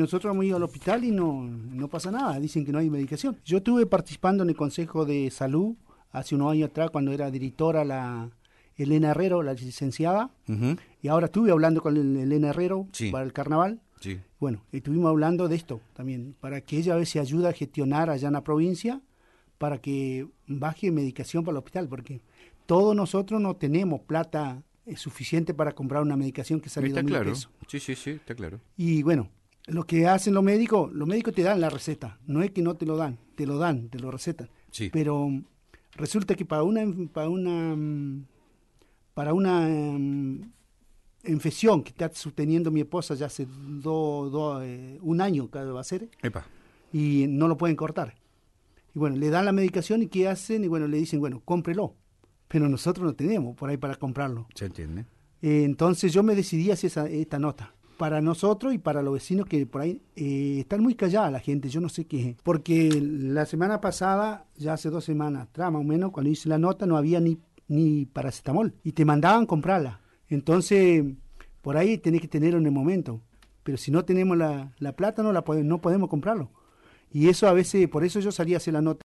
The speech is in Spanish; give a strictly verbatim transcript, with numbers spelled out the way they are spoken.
nosotros hemos ido al hospital y no, no pasa nada, dicen que no hay medicación. Yo estuve participando en el Consejo de Salud hace unos años atrás cuando era directora la Elena Herrero, la licenciada, uh-huh. y ahora estuve hablando con el, Elena Herrero sí. para el carnaval. Sí. Bueno, estuvimos hablando de esto también, para que ella a veces ayude a gestionar allá en la provincia, para que baje medicación para el hospital, porque todos nosotros no tenemos plata suficiente para comprar una medicación que sale está dos mil claro. pesos. Sí, sí, sí, está claro. Y bueno, lo que hacen los médicos, los médicos te dan la receta, no es que no te lo dan, te lo dan, te lo recetan. Sí. Pero resulta que para una para una para una um, infección que está sosteniendo mi esposa ya hace do, do, eh, un año que va a ser, Epa. y no lo pueden cortar. Y bueno, le dan la medicación y ¿qué hacen? Y bueno, le dicen, bueno, cómprelo. Pero nosotros no tenemos por ahí para comprarlo. ¿Se entiende? Eh, entonces yo me decidí a hacer esa, esta nota. Para nosotros y para los vecinos que por ahí eh, están muy calladas la gente, yo no sé qué. Porque la semana pasada, ya hace dos semanas atrás más o menos, cuando hice la nota no había ni, ni paracetamol. Y te mandaban comprarla. Entonces, por ahí tenés que tenerlo en el momento. Pero si no tenemos la, la plata, no, la podemos, no podemos comprarlo. Y eso a veces, por eso yo salí a hacer la nota.